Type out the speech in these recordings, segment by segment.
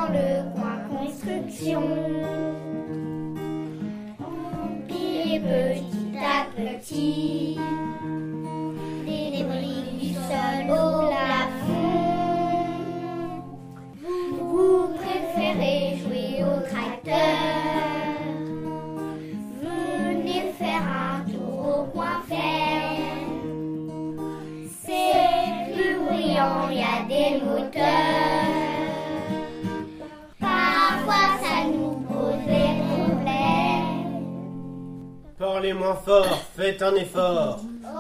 dans le coin construction. Empilez petit à petit les débris du sol au plafond. Vous préférez jouer au tracteur? Venez faire un tour au coin ferme. C'est plus bruyant, il y a des moteurs. Parfois ça nous pose des problèmes. Parlez moins fort, faites un effort.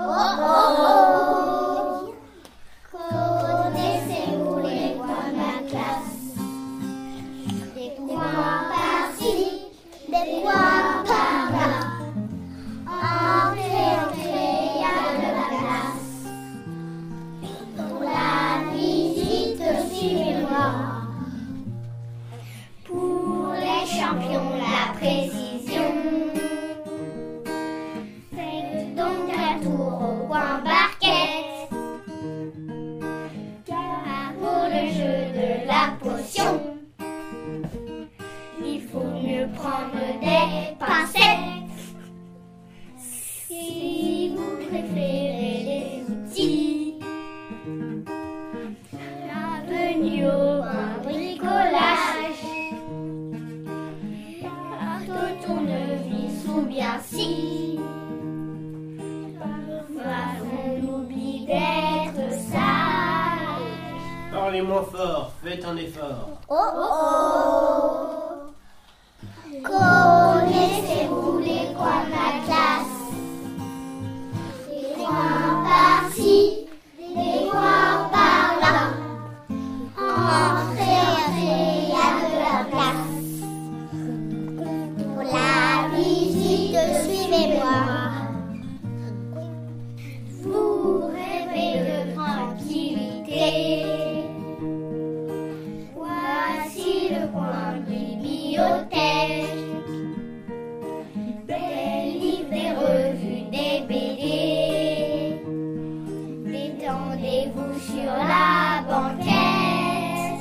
Connaissez-vous les coins de ma classe? Des coins par-ci, des coins par-là. Entrez, entrez, il y a de la place. Pour la visite, suivez-moi. Pour les champions, la précision. Faites donc un tour au coin barquette. Car pour le jeu de la potion, il faut mieux prendre des pincettes. Si vous préférez les outils, bienvenue au coin bricolage. Marteau, tournevis ou bien scie. Parfois on oublie d'être sage. Parlez moins fort, faites un effort. Connaissez-vous les coins de ma classe? Des coins par-ci, des coins par-là. Entrez, entrez, il y a de la place. Pour la visite, suivez-moi. Vous rêvez de tranquillité. Voici le coin bibliothèque. Des livres, des revues, des BD. Détendez-vous sur la banquette.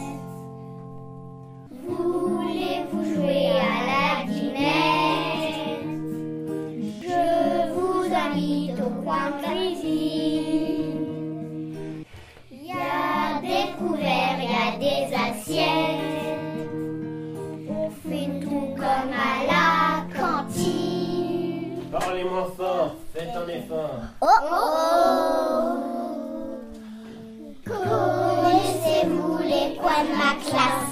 Voulez-vous jouer à la dinette? Je vous invite au coin cuisine. Il y a des couverts, il y a des assiettes. On fait tout comme à la cantine. Parlez moins fort, faites un effort. Connaissez-vous les coins de ma classe?